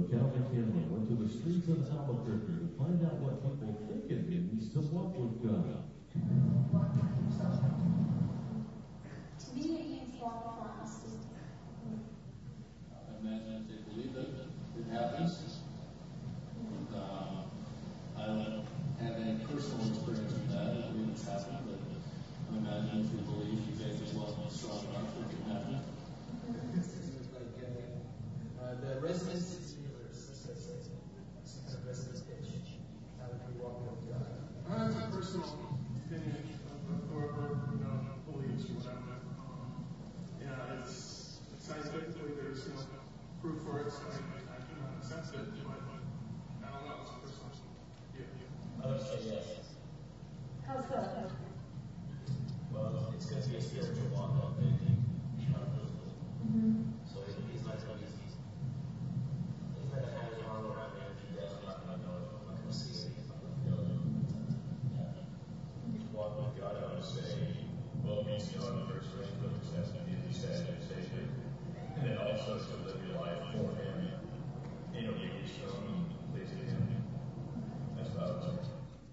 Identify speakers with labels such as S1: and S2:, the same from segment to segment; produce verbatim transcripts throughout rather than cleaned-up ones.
S1: Calvin Canley went to the streets of Albuquerque to find out what people think it means to walk with God.
S2: To me, it means walk with honesty.
S3: Imagine if they believe it, it happens. And, uh, I don't have any personal experience with that. I believe it's happened, but I imagine if you believe you guys are well strong enough, it can happen.
S4: Uh, the residence universe, some kind of residence pitch. How would you walk with God?
S5: Uh, it's a personal opinion of whoever you know, believes you, whatever. Um, yeah, it's scientifically there's no proof for it, so I, I, I cannot accept it. But I don't know, it's a personal yeah.
S6: Others say yes.
S2: How's that?
S6: Well, it's going to be a spiritual walk up there.
S2: Mm-hmm.
S6: So he's not going to be. He's not going to have his arm around me if he does. I'm not going to know. I'm not going to see it.
S7: Walk with God, I would say, well, it means to know in the first place, but accept Him if He said and Savior. And then also to live your life for Him in obedience to Him and pleasing Him. That's what I would say.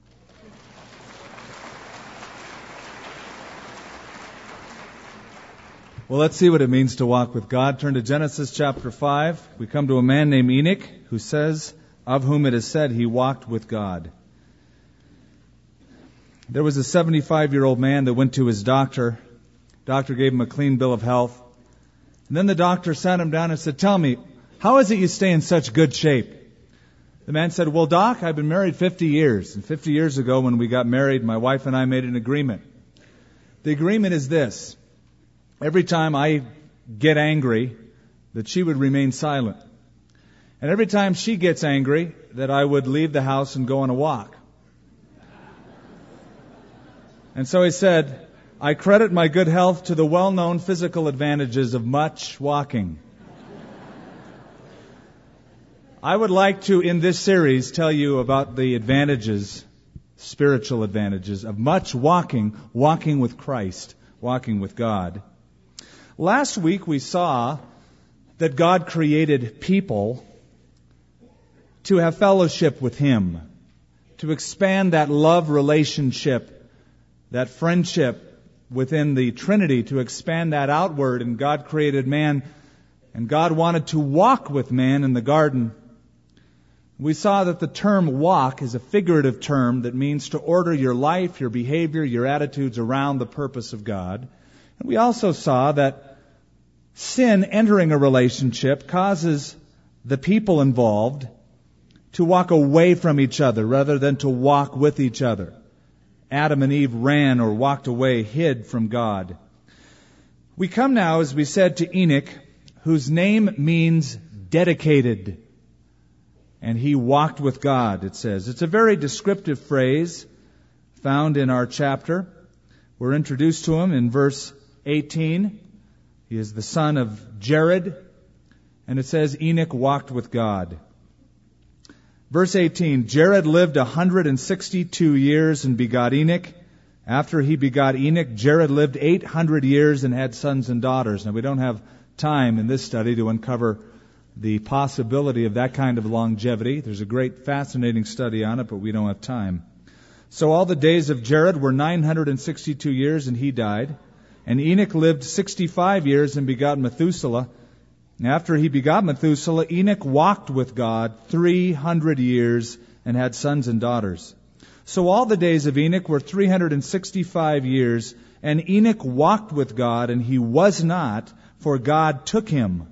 S8: Well, let's see what it means to walk with God. Turn to Genesis chapter five. We come to a man named Enoch who says, of whom it is said he walked with God. There was a seventy-five-year-old man that went to his doctor. Doctor gave him a clean bill of health. And then the doctor sat him down and said, tell me, how is it you stay in such good shape? The man said, well, Doc, I've been married fifty years. And fifty years ago when we got married, my wife and I made an agreement. The agreement is this. Every time I get angry, that she would remain silent. And every time she gets angry, that I would leave the house and go on a walk. And so he said, I credit my good health to the well-known physical advantages of much walking. I would like to, in this series, tell you about the advantages, spiritual advantages, of much walking, walking with Christ, walking with God. Last week we saw that God created people to have fellowship with Him, to expand that love relationship, that friendship within the Trinity, to expand that outward. And God created man, and God wanted to walk with man in the garden. We saw that the term walk is a figurative term that means to order your life, your behavior, your attitudes around the purpose of God. And we also saw that sin entering a relationship causes the people involved to walk away from each other rather than to walk with each other. Adam and Eve ran or walked away, hid from God. We come now, as we said, to Enoch, whose name means dedicated. And he walked with God, it says. It's a very descriptive phrase found in our chapter. We're introduced to him in verse eighteen. He is the son of Jared. And it says Enoch walked with God. Verse eighteen, Jared lived one hundred sixty-two years and begot Enoch. After he begot Enoch, Jared lived eight hundred years and had sons and daughters. Now, we don't have time in this study to uncover the possibility of that kind of longevity. There's a great, fascinating study on it, but we don't have time. So all the days of Jared were nine hundred sixty-two years, and he died. And Enoch lived sixty-five years and begot Methuselah. After he begot Methuselah, Enoch walked with God three hundred years and had sons and daughters. So all the days of Enoch were three hundred sixty-five years, and Enoch walked with God, and he was not, for God took him.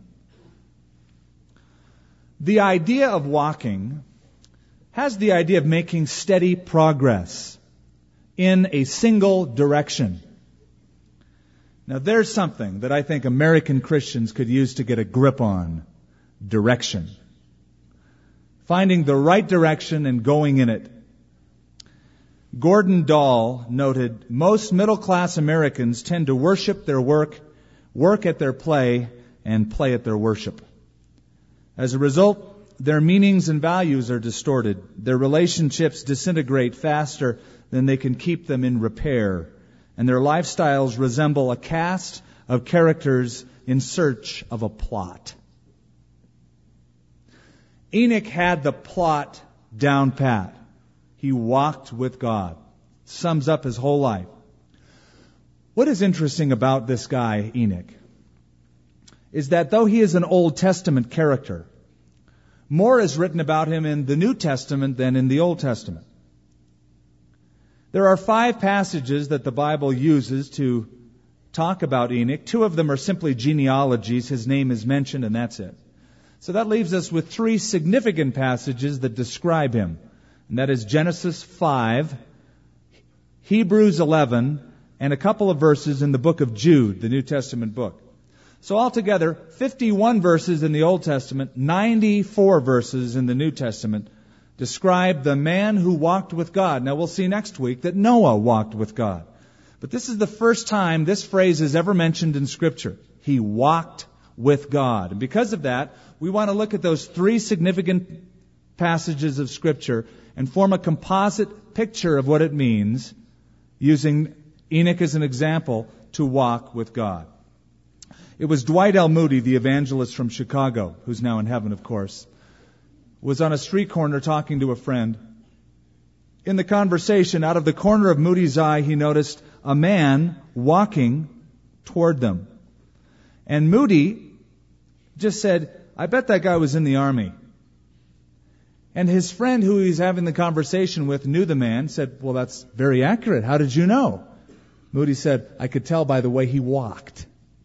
S8: The idea of walking has the idea of making steady progress in a single direction. Now, there's something that I think American Christians could use to get a grip on. Direction. Finding the right direction and going in it. Gordon Dahl noted, most middle-class Americans tend to worship their work, work at their play, and play at their worship. As a result, their meanings and values are distorted. Their relationships disintegrate faster than they can keep them in repair. And their lifestyles resemble a cast of characters in search of a plot. Enoch had the plot down pat. He walked with God. Sums up his whole life. What is interesting about this guy, Enoch, is that though he is an Old Testament character, more is written about him in the New Testament than in the Old Testament. There are five passages that the Bible uses to talk about Enoch. Two of them are simply genealogies. His name is mentioned and that's it. So that leaves us with three significant passages that describe him. And that is Genesis five, Hebrews eleven, and a couple of verses in the book of Jude, the New Testament book. So altogether, fifty-one verses in the Old Testament, ninety-four verses in the New Testament describe the man who walked with God. Now we'll see next week that Noah walked with God. But this is the first time this phrase is ever mentioned in Scripture. He walked with God. And because of that, we want to look at those three significant passages of Scripture and form a composite picture of what it means, using Enoch as an example, to walk with God. It was Dwight L. Moody, the evangelist from Chicago, who's now in heaven, of course, was on a street corner talking to a friend. In the conversation, out of the corner of Moody's eye, he noticed a man walking toward them. And Moody just said, "I bet that guy was in the army." And his friend who he's having the conversation with knew the man, said, "Well, that's very accurate. How did you know?" Moody said, "I could tell by the way he walked."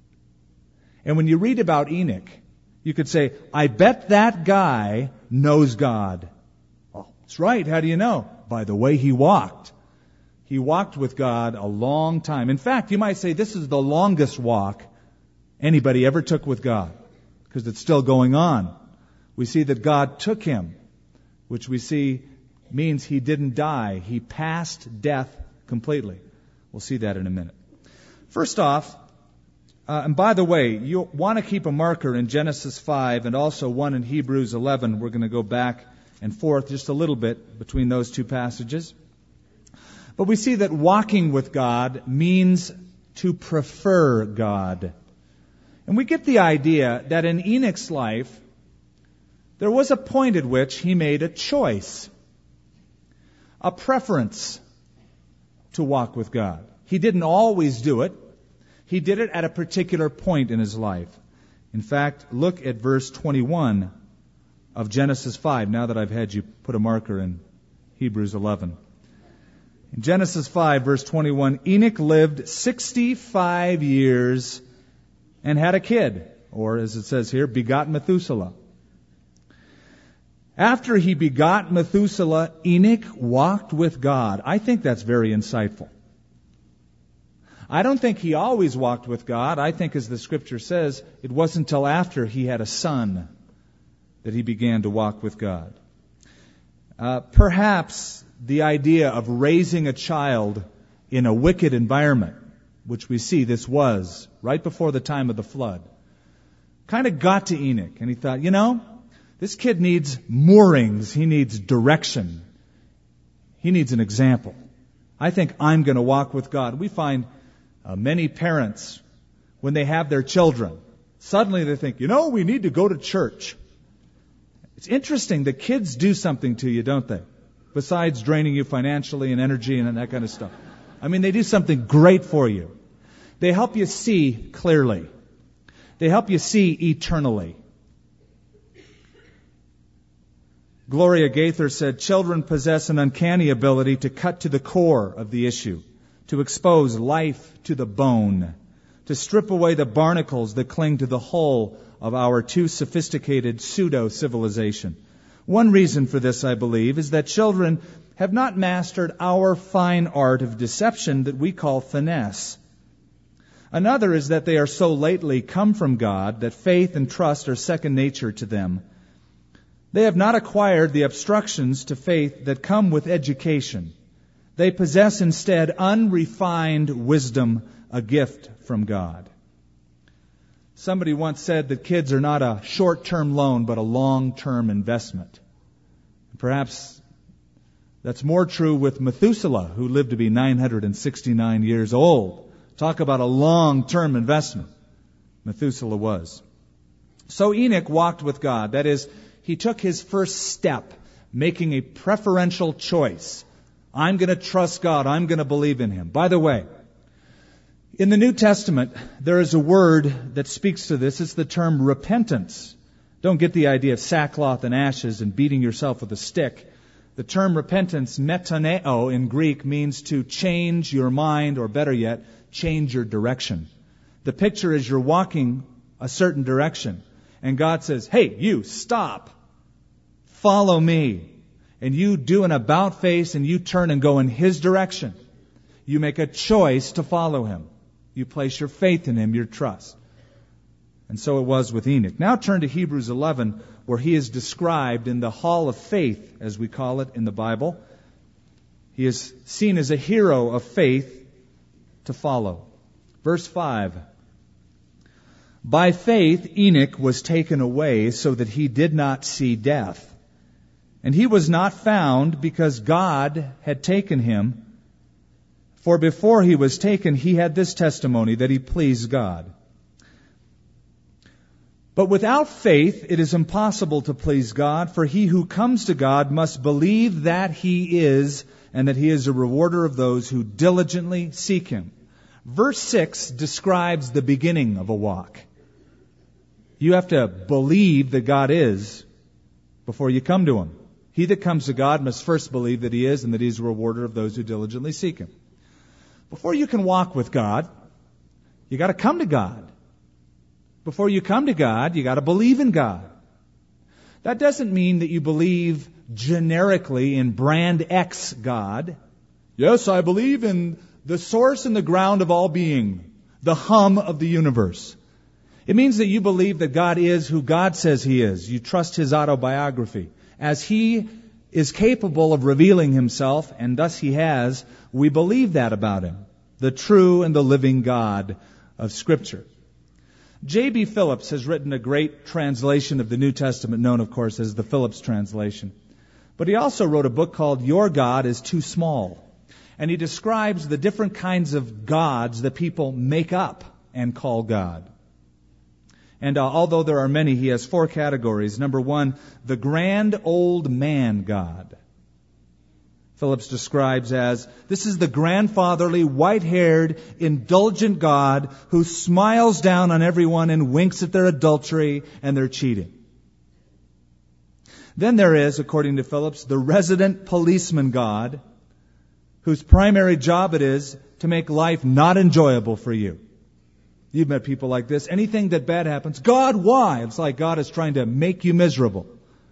S8: And when you read about Enoch, you could say, "I bet that guy knows God." Well, that's right. How do you know? By the way he walked. He walked with God a long time. In fact, you might say this is the longest walk anybody ever took with God, because it's still going on. We see that God took him, which we see means he didn't die. He passed death completely. We'll see that in a minute. First off, uh, and by the way, you want to keep a marker in Genesis five and also one in Hebrews eleven. We're going to go back and forth just a little bit between those two passages. But we see that walking with God means to prefer God. And we get the idea that in Enoch's life, there was a point at which he made a choice, a preference to walk with God. He didn't always do it. He did it at a particular point in his life. In fact, look at verse twenty-one of Genesis five, now that I've had you put a marker in Hebrews eleven. In Genesis five, verse twenty-one, Enoch lived sixty-five years and had a kid, or as it says here, begot Methuselah. After he begot Methuselah, Enoch walked with God. I think that's very insightful. I don't think he always walked with God. I think, as the Scripture says, it wasn't until after he had a son that he began to walk with God. Uh, perhaps the idea of raising a child in a wicked environment, which we see this was right before the time of the flood, kind of got to Enoch. And he thought, you know, this kid needs moorings. He needs direction. He needs an example. I think I'm going to walk with God. We find uh, many parents, when they have their children, suddenly they think, you know, we need to go to church. It's interesting. The kids do something to you, don't they? Besides draining you financially and energy and that kind of stuff. I mean, they do something great for you. They help you see clearly. They help you see eternally. Gloria Gaither said, children possess an uncanny ability to cut to the core of the issue, to expose life to the bone, to strip away the barnacles that cling to the hull of our too sophisticated pseudo-civilization. One reason for this, I believe, is that children have not mastered our fine art of deception that we call finesse. Another is that they are so lately come from God that faith and trust are second nature to them. They have not acquired the obstructions to faith that come with education. They possess instead unrefined wisdom, a gift from God. Somebody once said that kids are not a short-term loan, but a long-term investment. Perhaps that's more true with Methuselah, who lived to be nine hundred sixty-nine years old. Talk about a long-term investment. Methuselah was. So Enoch walked with God. That is, He took his first step, making a preferential choice. I'm going to trust God. I'm going to believe in Him. By the way, in the New Testament, there is a word that speaks to this. It's the term repentance. Don't get the idea of sackcloth and ashes and beating yourself with a stick. The term repentance, metaneo in Greek, means to change your mind, or better yet, change your direction. The picture is you're walking a certain direction, and God says, hey, you, stop. Follow me. And you do an about face, and you turn and go in His direction. You make a choice to follow Him. You place your faith in Him, your trust. And so it was with Enoch. Now turn to Hebrews eleven, where he is described in the hall of faith, as we call it in the Bible. He is seen as a hero of faith to follow. Verse five. By faith Enoch was taken away so that he did not see death. And he was not found because God had taken him. For before he was taken, he had this testimony that he pleased God. But without faith, it is impossible to please God, for he who comes to God must believe that He is, and that He is a rewarder of those who diligently seek Him. Verse six describes the beginning of a walk. You have to believe that God is before you come to Him. He that comes to God must first believe that He is, and that He is a rewarder of those who diligently seek Him. Before you can walk with God, you got to come to God. Before you come to God, you got to believe in God. That doesn't mean that you believe generically in brand X God. Yes, I believe in the source and the ground of all being, the hum of the universe. It means that you believe that God is who God says He is. You trust His autobiography. As He is capable of revealing Himself, and thus He has, we believe that about Him, the true and the living God of Scripture. J B Phillips has written a great translation of the New Testament, known, of course, as the Phillips translation. But he also wrote a book called Your God is Too Small. And he describes the different kinds of gods that people make up and call God. And uh, although there are many, he has four categories. Number one, the grand old man God. Phillips describes as, this is the grandfatherly, white-haired, indulgent God who smiles down on everyone and winks at their adultery and their cheating. Then there is, according to Phillips, the resident policeman God, whose primary job it is to make life not enjoyable for you. You've met people like this. Anything that bad happens, God, why? It's like God is trying to make you miserable.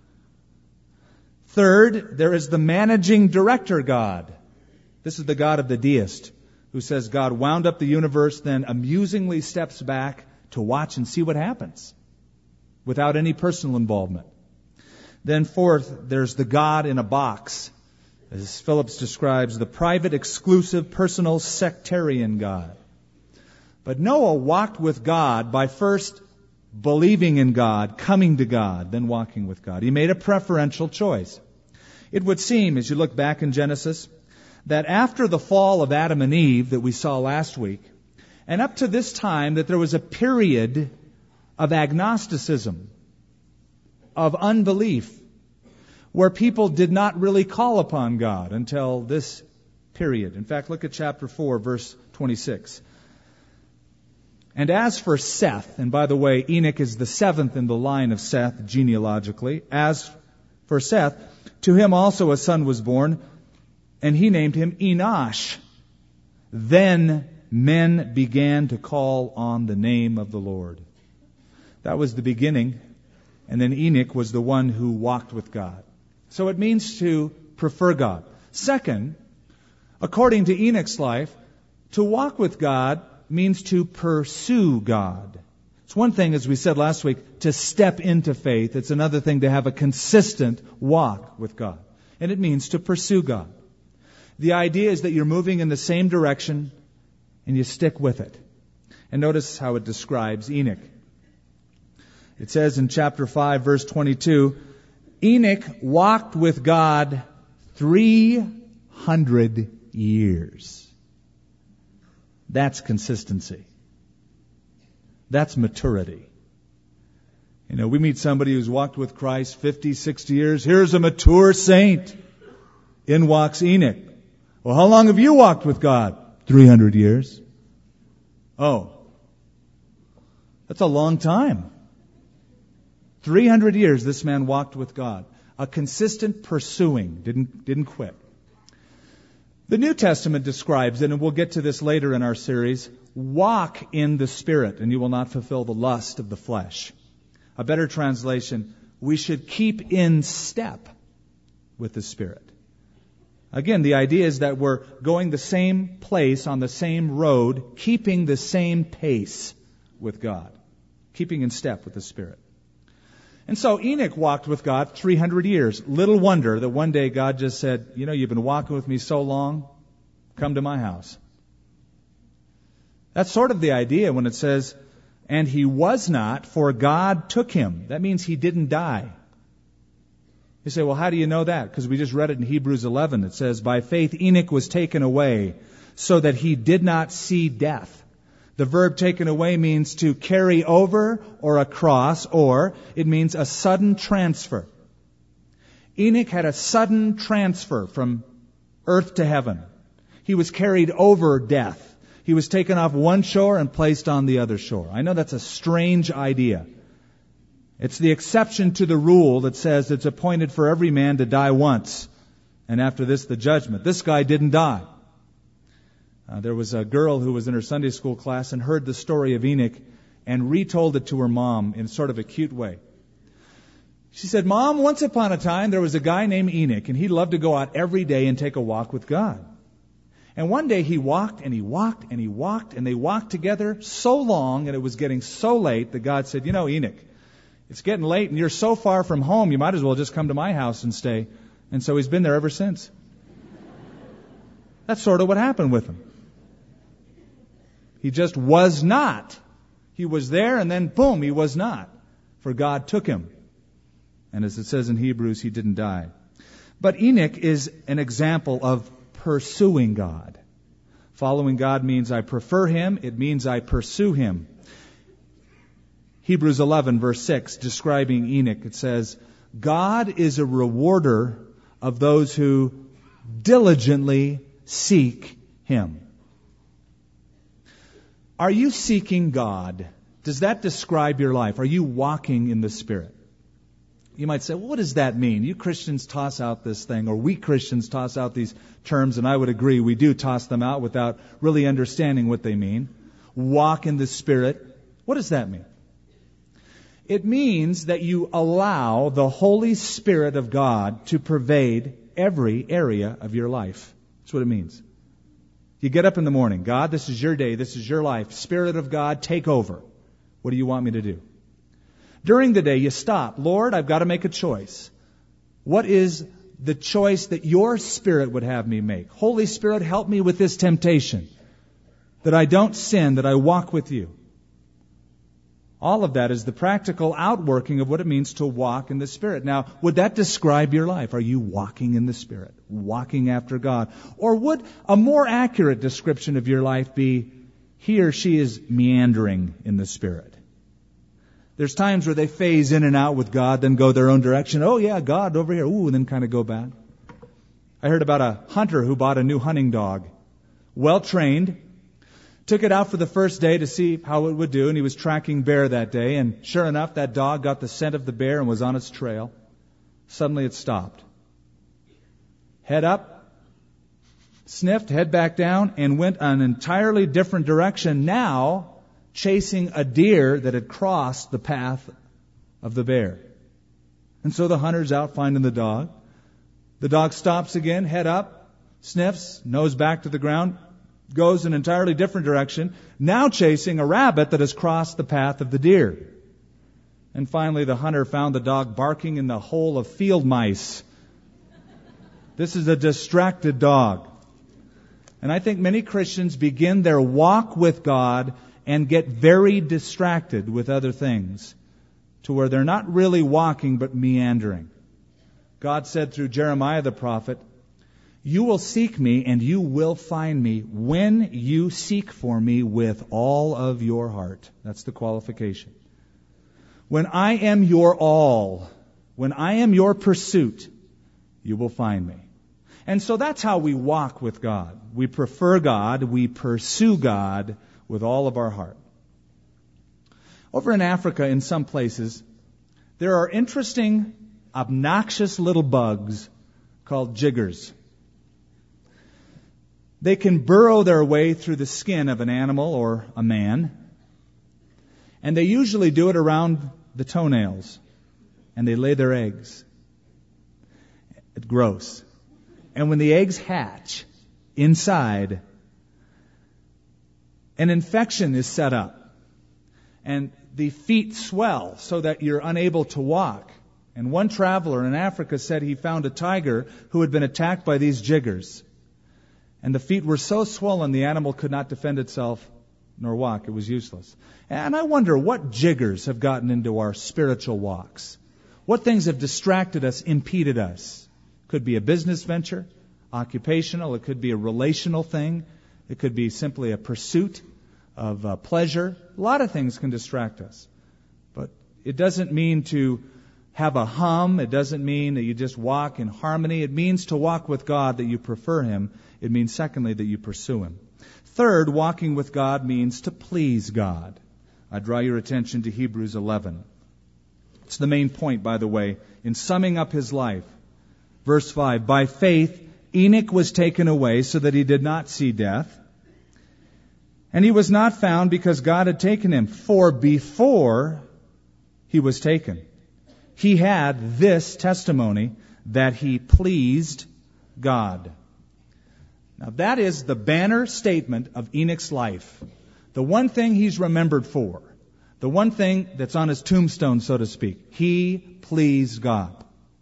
S8: Third, there is the managing director God. This is the God of the deist, who says God wound up the universe, then amusingly steps back to watch and see what happens, without any personal involvement. Then fourth, there's the God in a box, as Phillips describes, the private, exclusive, personal, sectarian God. But Noah walked with God by first believing in God, coming to God, then walking with God. He made a preferential choice. It would seem, as you look back in Genesis, that after the fall of Adam and Eve that we saw last week, and up to this time, that there was a period of agnosticism, of unbelief, where people did not really call upon God until this period. In fact, look at chapter four, verse twenty-six. And as for Seth, and by the way, Enoch is the seventh in the line of Seth genealogically. As for Seth, to him also a son was born, and he named him Enosh. Then men began to call on the name of the Lord. That was the beginning, and then Enoch was the one who walked with God. So it means to prefer God. Second, according to Enoch's life, to walk with God means to pursue God. It's one thing, as we said last week, to step into faith. It's another thing to have a consistent walk with God. And it means to pursue God. The idea is that you're moving in the same direction and you stick with it. And notice how it describes Enoch. It says in chapter five, verse twenty-two, Enoch walked with God three hundred years. That's consistency. That's maturity. You know, we meet somebody who's walked with Christ fifty, sixty years. Here's a mature saint. In walks Enoch. Well, how long have you walked with God? three hundred years. Oh. That's a long time. three hundred years this man walked with God. A consistent pursuing. Didn't, didn't quit. The New Testament describes, and we'll get to this later in our series, walk in the Spirit, and you will not fulfill the lust of the flesh. A better translation, we should keep in step with the Spirit. Again, the idea is that we're going the same place on the same road, keeping the same pace with God, keeping in step with the Spirit. And so Enoch walked with God three hundred years. Little wonder that one day God just said, you know, you've been walking with me so long, come to my house. That's sort of the idea when it says, and he was not, for God took him. That means he didn't die. You say, well, how do you know that? Because we just read it in Hebrews eleven. It says, by faith Enoch was taken away so that he did not see death. The verb taken away means to carry over or across, or it means a sudden transfer. Enoch had a sudden transfer from earth to heaven. He was carried over death. He was taken off one shore and placed on the other shore. I know that's a strange idea. It's the exception to the rule that says it's appointed for every man to die once, and after this the judgment. This guy didn't die. Uh, there was a girl who was in her Sunday school class and heard the story of Enoch and retold it to her mom in sort of a cute way. She said, Mom, once upon a time there was a guy named Enoch, and he loved to go out every day and take a walk with God. And one day he walked and he walked and he walked and they walked together so long, and it was getting so late that God said, you know, Enoch, it's getting late and you're so far from home, you might as well just come to my house and stay. And so he's been there ever since. That's sort of what happened with him. He just was not. He was there and then boom, he was not. For God took him. And as it says in Hebrews, he didn't die. But Enoch is an example of pursuing God. Following God means I prefer him. It means I pursue him. Hebrews eleven verse six, describing Enoch, it says, God is a rewarder of those who diligently seek him. Are you seeking God? Does that describe your life? Are you walking in the Spirit? You might say, well, what does that mean? You Christians toss out this thing, or we Christians toss out these terms, and I would agree, we do toss them out without really understanding what they mean. Walk in the Spirit. What does that mean? It means that you allow the Holy Spirit of God to pervade every area of your life. That's what it means. You get up in the morning. God, this is your day. This is your life. Spirit of God, take over. What do you want me to do? During the day, you stop. Lord, I've got to make a choice. What is the choice that your Spirit would have me make? Holy Spirit, help me with this temptation. That I don't sin, that I walk with you. All of that is the practical outworking of what it means to walk in the Spirit. Now, would that describe your life? Are you walking in the Spirit? Walking after God? Or would a more accurate description of your life be, he or she is meandering in the Spirit? There's times where they phase in and out with God, then go their own direction. Oh yeah, God over here. Ooh, and then kind of go back. I heard about a hunter who bought a new hunting dog. Well trained. Took it out for the first day to see how it would do, and he was tracking bear that day, and sure enough, that dog got the scent of the bear and was on its trail. Suddenly it stopped. Head up, sniffed, head back down, and went an entirely different direction, now chasing a deer that had crossed the path of the bear. And so the hunter's out finding the dog. The dog stops again, head up, sniffs, nose back to the ground, goes an entirely different direction, now chasing a rabbit that has crossed the path of the deer. And finally, the hunter found the dog barking in the hole of field mice. This is a distracted dog. And I think many Christians begin their walk with God and get very distracted with other things, to where they're not really walking but meandering. God said through Jeremiah the prophet, you will seek me and you will find me when you seek for me with all of your heart. That's the qualification. When I am your all, when I am your pursuit, you will find me. And so that's how we walk with God. We prefer God, we pursue God with all of our heart. Over in Africa, in some places, there are interesting, obnoxious little bugs called jiggers. They can burrow their way through the skin of an animal or a man, and they usually do it around the toenails, and they lay their eggs. It's gross. And when the eggs hatch, inside, an infection is set up, and the feet swell so that you're unable to walk. And one traveler in Africa said he found a tiger who had been attacked by these jiggers. And the feet were so swollen the animal could not defend itself nor walk. It was useless. And I wonder what jiggers have gotten into our spiritual walks. What things have distracted us, impeded us? Could be a business venture, occupational. It could be a relational thing. It could be simply a pursuit of uh, pleasure. A lot of things can distract us. But it doesn't mean to have a hum. It doesn't mean that you just walk in harmony. It means to walk with God, that you prefer Him. It means, secondly, that you pursue Him. Third, walking with God means to please God. I draw your attention to Hebrews eleven. It's the main point, by the way, in summing up his life. Verse five, by faith Enoch was taken away so that he did not see death. And he was not found because God had taken him. For before he was taken, he had this testimony that he pleased God. Now that is the banner statement of Enoch's life. The one thing he's remembered for. The one thing that's on his tombstone, so to speak. He pleased God.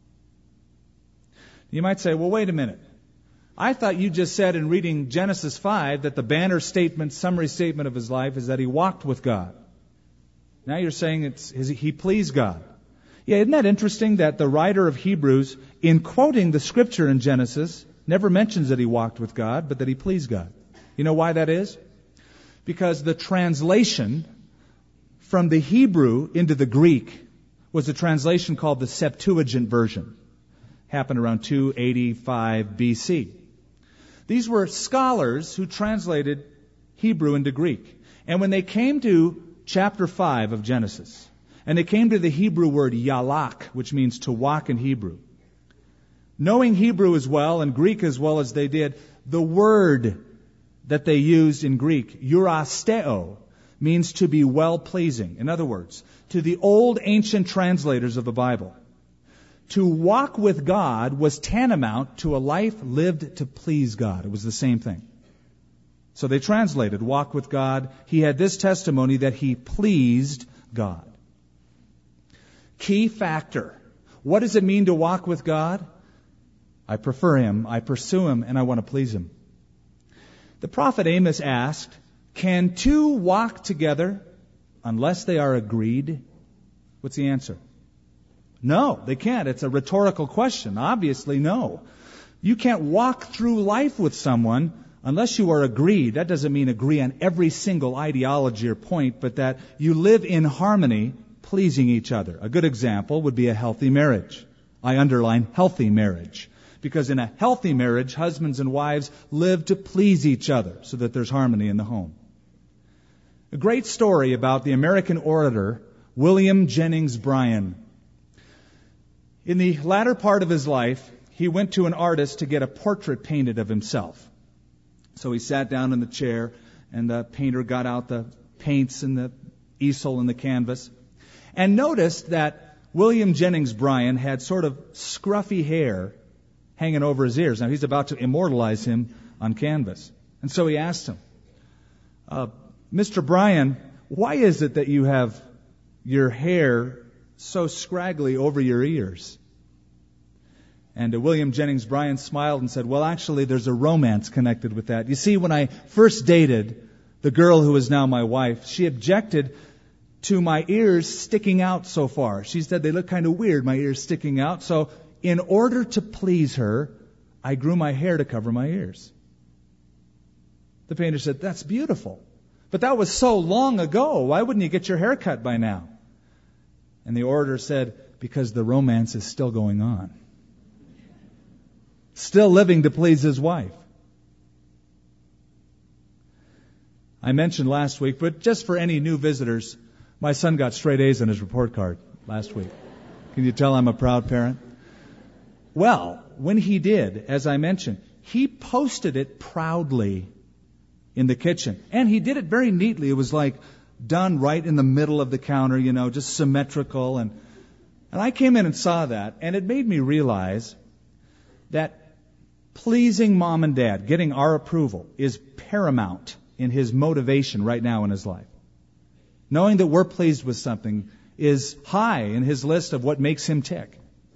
S8: You might say, well, wait a minute. I thought you just said in reading Genesis five that the banner statement, summary statement of his life is that he walked with God. Now you're saying it's he pleased God. Yeah, isn't that interesting that the writer of Hebrews, in quoting the scripture in Genesis, never mentions that he walked with God, but that he pleased God. You know why that is? Because the translation from the Hebrew into the Greek was a translation called the Septuagint version. Happened around two eighty-five B C. These were scholars who translated Hebrew into Greek. And when they came to chapter five of Genesis, and they came to the Hebrew word yalak, which means to walk in Hebrew, knowing Hebrew as well and Greek as well as they did, the word that they used in Greek, eurasteo, means to be well-pleasing. In other words, to the old ancient translators of the Bible, to walk with God was tantamount to a life lived to please God. It was the same thing. So they translated, walk with God. He had this testimony that he pleased God. Key factor. What does it mean to walk with God? I prefer Him, I pursue Him, and I want to please Him. The prophet Amos asked, can two walk together unless they are agreed? What's the answer? No, they can't. It's a rhetorical question. Obviously, no. You can't walk through life with someone unless you are agreed. That doesn't mean agree on every single ideology or point, but that you live in harmony, pleasing each other. A good example would be a healthy marriage. I underline healthy marriage. Because in a healthy marriage, husbands and wives live to please each other so that there's harmony in the home. A great story about the American orator, William Jennings Bryan. In the latter part of his life, he went to an artist to get a portrait painted of himself. So he sat down in the chair, and the painter got out the paints and the easel and the canvas, and noticed that William Jennings Bryan had sort of scruffy hair hanging over his ears. Now, he's about to immortalize him on canvas. And so he asked him, uh, Mister Bryan, why is it that you have your hair so scraggly over your ears? And uh, William Jennings Bryan smiled and said, well, actually, there's a romance connected with that. You see, when I first dated the girl who is now my wife, she objected to my ears sticking out so far. She said they look kind of weird, my ears sticking out. So in order to please her, I grew my hair to cover my ears. The painter said, that's beautiful. But that was so long ago. Why wouldn't you get your hair cut by now? And the orator said, because the romance is still going on. Still living to please his wife. I mentioned last week, but just for any new visitors, my son got straight A's on his report card last week. Can you tell I'm a proud parent? Well, when he did, as I mentioned, he posted it proudly in the kitchen. And he did it very neatly. It was like done right in the middle of the counter, you know, just symmetrical. And, and I came in and saw that, and it made me realize that pleasing mom and dad, getting our approval, is paramount in his motivation right now in his life. Knowing that we're pleased with something is high in his list of what makes him tick.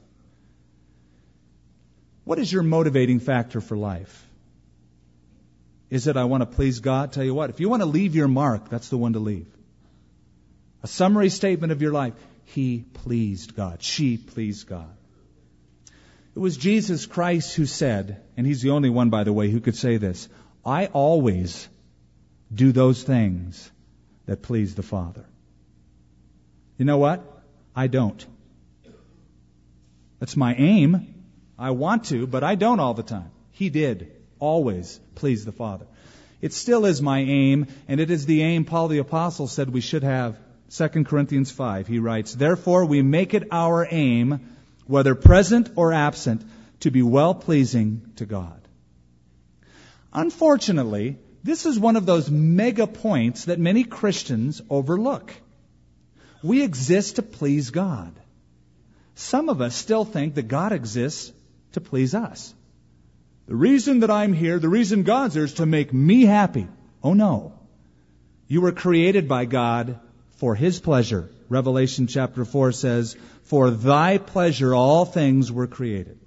S8: What is your motivating factor for life? Is it I want to please God? Tell you what, if you want to leave your mark, that's the one to leave. A summary statement of your life. He pleased God. She pleased God. It was Jesus Christ who said, and he's the only one, by the way, who could say this, I always do those things that please the Father. You know what? I don't. That's my aim. I want to, but I don't all the time. He did always please the Father. It still is my aim, and it is the aim Paul the Apostle said we should have. Second Corinthians five, he writes, therefore we make it our aim, whether present or absent, to be well-pleasing to God. Unfortunately, this is one of those mega points that many Christians overlook. We exist to please God. Some of us still think that God exists to please us. The reason that I'm here, the reason God's there is to make me happy. Oh no. You were created by God for His pleasure. Revelation chapter four says, for thy pleasure all things were created.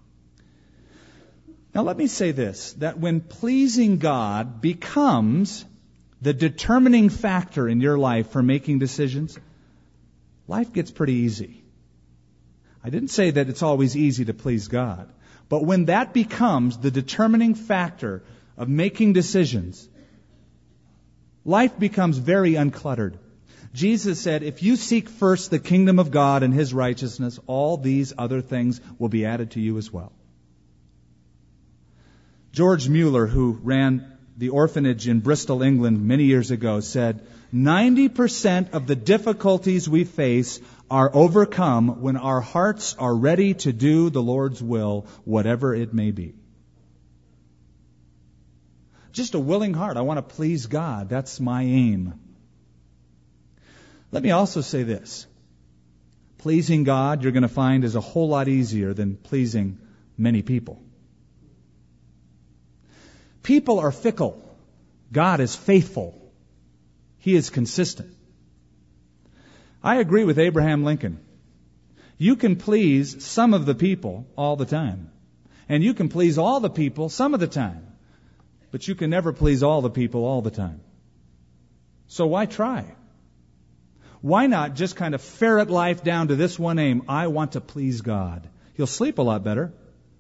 S8: Now let me say this, that when pleasing God becomes the determining factor in your life for making decisions, life gets pretty easy. I didn't say that it's always easy to please God. But when that becomes the determining factor of making decisions, life becomes very uncluttered. Jesus said, if you seek first the kingdom of God and His righteousness, all these other things will be added to you as well. George Mueller, who ran the orphanage in Bristol, England many years ago, said, ninety percent of the difficulties we face are overcome when our hearts are ready to do the Lord's will, whatever it may be. Just a willing heart. I want to please God. That's my aim. Let me also say this. Pleasing God, you're going to find, is a whole lot easier than pleasing many people. People are fickle. God is faithful. He is consistent. I agree with Abraham Lincoln. You can please some of the people all the time. And you can please all the people some of the time. But you can never please all the people all the time. So why try? Why not just kind of ferret life down to this one aim? I want to please God. You'll sleep a lot better.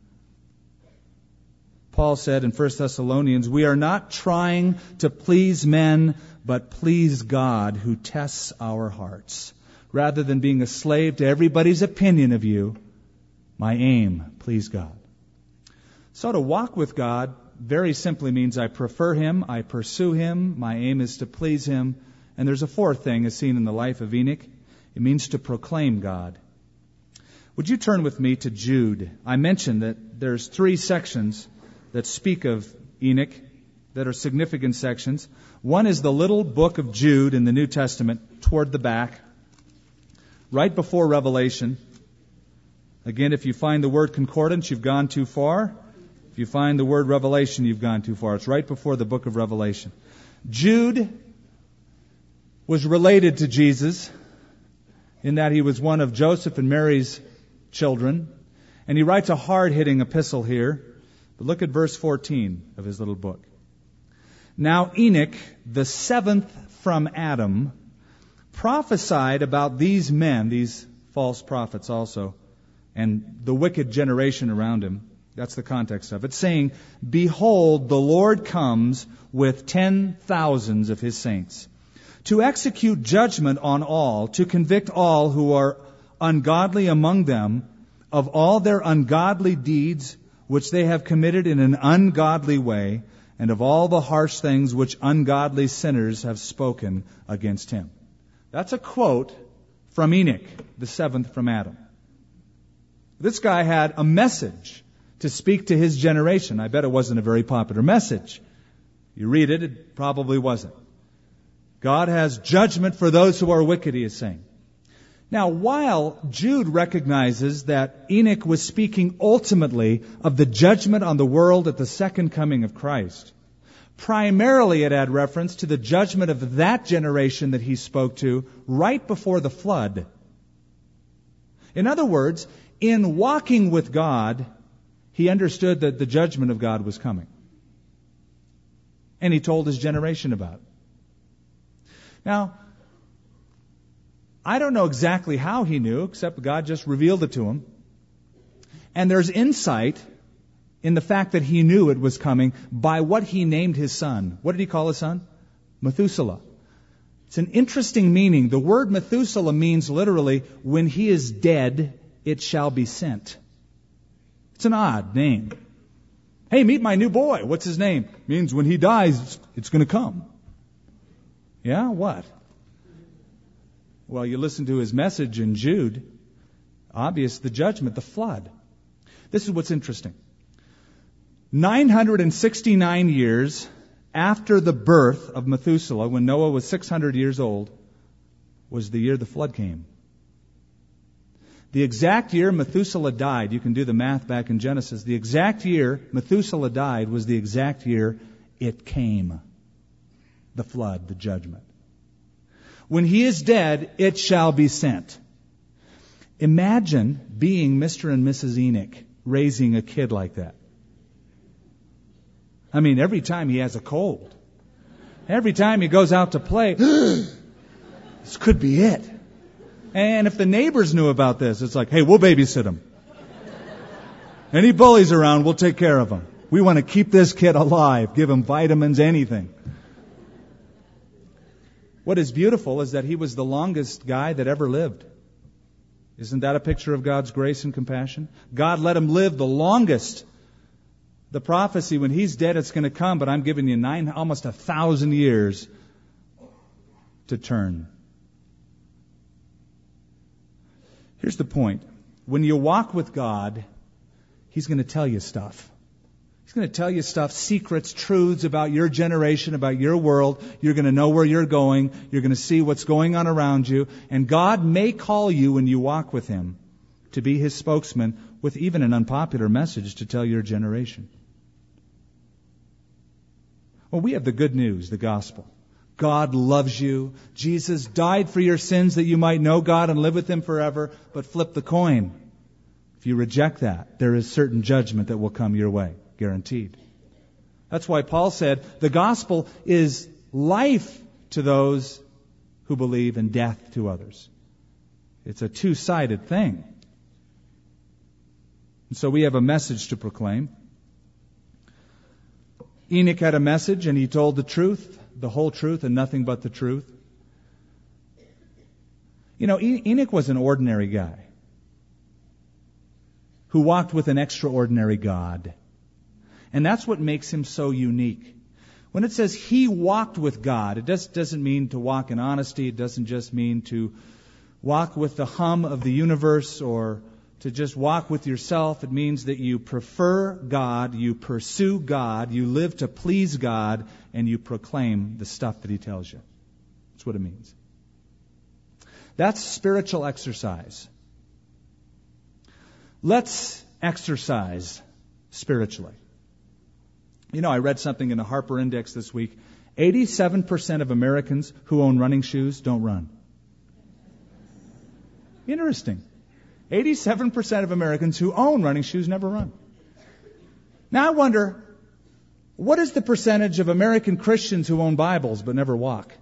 S8: Paul said in First Thessalonians, we are not trying to please men, but please God who tests our hearts. Rather than being a slave to everybody's opinion of you, my aim, please God. So to walk with God very simply means I prefer Him, I pursue Him, my aim is to please Him. And there's a fourth thing as seen in the life of Enoch. It means to proclaim God. Would you turn with me to Jude? I mentioned that there's three sections that speak of Enoch that are significant sections. One is the little book of Jude in the New Testament toward the back, right before Revelation. Again, if you find the word concordance, you've gone too far. If you find the word Revelation, you've gone too far. It's right before the book of Revelation. Jude was related to Jesus in that he was one of Joseph and Mary's children. And he writes a hard-hitting epistle here. But look at verse fourteen of his little book. Now Enoch, the seventh from Adam, prophesied about these men, these false prophets also, and the wicked generation around him. That's the context of it, saying, behold, the Lord comes with ten thousands of His saints, to execute judgment on all, to convict all who are ungodly among them of all their ungodly deeds which they have committed in an ungodly way, and of all the harsh things which ungodly sinners have spoken against him. That's a quote from Enoch, the seventh from Adam. This guy had a message to speak to his generation. I bet it wasn't a very popular message. You read it, it probably wasn't. God has judgment for those who are wicked, he is saying. Now, while Jude recognizes that Enoch was speaking ultimately of the judgment on the world at the second coming of Christ, primarily it had reference to the judgment of that generation that he spoke to right before the flood. In other words, in walking with God, he understood that the judgment of God was coming. And he told his generation about it. Now, I don't know exactly how he knew, except God just revealed it to him. And there's insight in the fact that he knew it was coming by what he named his son. What did he call his son? Methuselah. It's an interesting meaning. The word Methuselah means literally, when he is dead, it shall be sent. It's an odd name. Hey, meet my new boy. What's his name? Means when he dies, it's going to come. Yeah, what? Well, you listen to his message in Jude. Obvious, the judgment, the flood. This is what's interesting. nine hundred sixty-nine years after the birth of Methuselah, when Noah was six hundred years old, was the year the flood came. The exact year Methuselah died, you can do the math back in Genesis, the exact year Methuselah died was the exact year it came. The flood, the judgment. When he is dead, it shall be sent. Imagine being Mister and Missus Enoch, raising a kid like that. I mean, every time he has a cold, every time he goes out to play, this could be it. And if the neighbors knew about this, it's like, hey, we'll babysit him. Any bullies around, we'll take care of them. We want to keep this kid alive, give him vitamins, anything. What is beautiful is that he was the longest guy that ever lived. Isn't that a picture of God's grace and compassion? God let him live the longest. The prophecy, when he's dead, it's going to come, but I'm giving you nine, almost a thousand years to turn. Here's the point. When you walk with God, he's going to tell you stuff. He's going to tell you stuff, secrets, truths about your generation, about your world. You're going to know where you're going. You're going to see what's going on around you. And God may call you when you walk with him to be his spokesman with even an unpopular message to tell your generation. Well, we have the good news, the gospel. God loves you. Jesus died for your sins that you might know God and live with him forever. But flip the coin. If you reject that, there is certain judgment that will come your way. Guaranteed. That's why Paul said the gospel is life to those who believe and death to others. It's a two-sided thing. And so we have a message to proclaim. Enoch had a message and he told the truth, the whole truth and nothing but the truth. You know, Enoch was an ordinary guy who walked with an extraordinary God. And that's what makes him so unique. When it says he walked with God, it just doesn't mean to walk in honesty. It doesn't just mean to walk with the hum of the universe or to just walk with yourself. It means that you prefer God, you pursue God, you live to please God, and you proclaim the stuff that he tells you. That's what it means. That's spiritual exercise. Let's exercise spiritually. You know, I read something in the Harper Index this week. eighty-seven percent of Americans who own running shoes don't run. Interesting. eighty-seven percent of Americans who own running shoes never run. Now I wonder, what is the percentage of American Christians who own Bibles but never walk?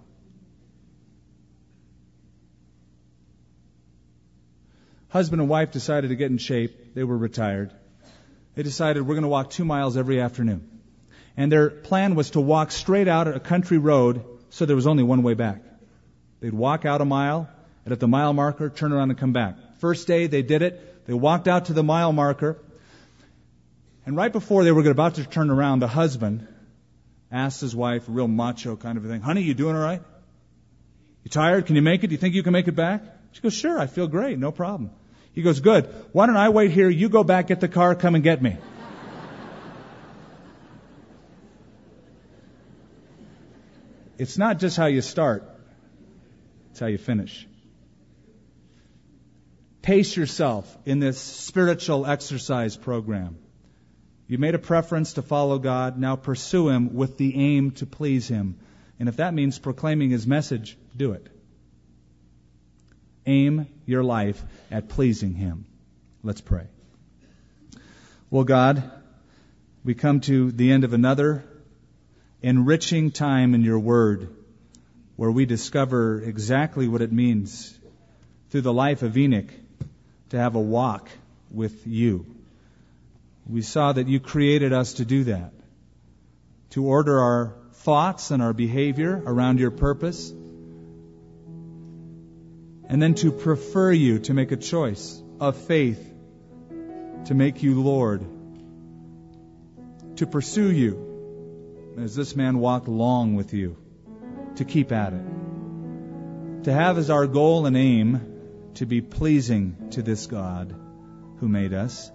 S8: Husband and wife decided to get in shape. They were retired. They decided we're going to walk two miles every afternoon. And their plan was to walk straight out a country road so there was only one way back. They'd walk out a mile, and at the mile marker, turn around and come back. First day they did it. They walked out to the mile marker, and right before they were about to turn around, the husband asked his wife, a real macho kind of a thing, "Honey, you doing all right? You tired? Can you make it? Do you think you can make it back?" She goes, "Sure, I feel great, no problem." He goes, "Good. Why don't I wait here? You go back, get the car, come and get me." It's not just how you start, it's how you finish. Pace yourself in this spiritual exercise program. You made a preference to follow God, now pursue Him with the aim to please Him. And if that means proclaiming His message, do it. Aim your life at pleasing Him. Let's pray. Well, God, we come to the end of another enriching time in your Word, where we discover exactly what it means through the life of Enoch to have a walk with you. We saw that you created us to do that, to order our thoughts and our behavior around your purpose, and then to prefer you, to make a choice of faith, to make you Lord, to pursue you, as this man walked long with you, to keep at it, to have as our goal and aim to be pleasing to this God who made us,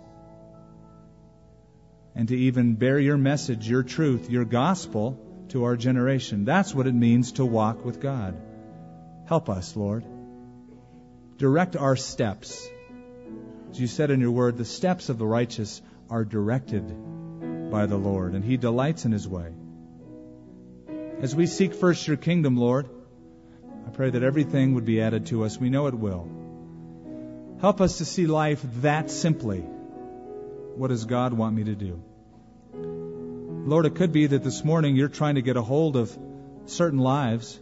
S8: and to even bear your message, your truth, your gospel to our generation. That's what it means to walk with God. Help us, Lord. Direct our steps. As you said in your word, the steps of the righteous are directed by the Lord, and He delights in His way. As we seek first your kingdom, Lord, I pray that everything would be added to us. We know it will. Help us to see life that simply. What does God want me to do? Lord, it could be that this morning you're trying to get a hold of certain lives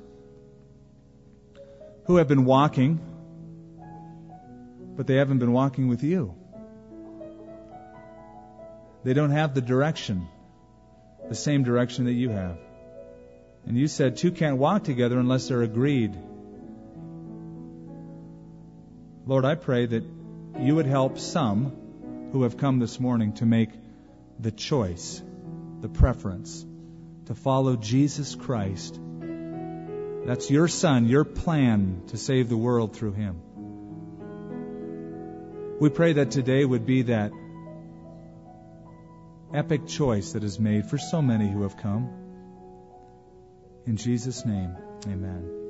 S8: who have been walking, but they haven't been walking with you. They don't have the direction, the same direction that you have. And you said two can't walk together unless they're agreed. Lord, I pray that you would help some who have come this morning to make the choice, the preference, to follow Jesus Christ. That's your Son, your plan to save the world through Him. We pray that today would be that epic choice that is made for so many who have come. In Jesus' name, amen.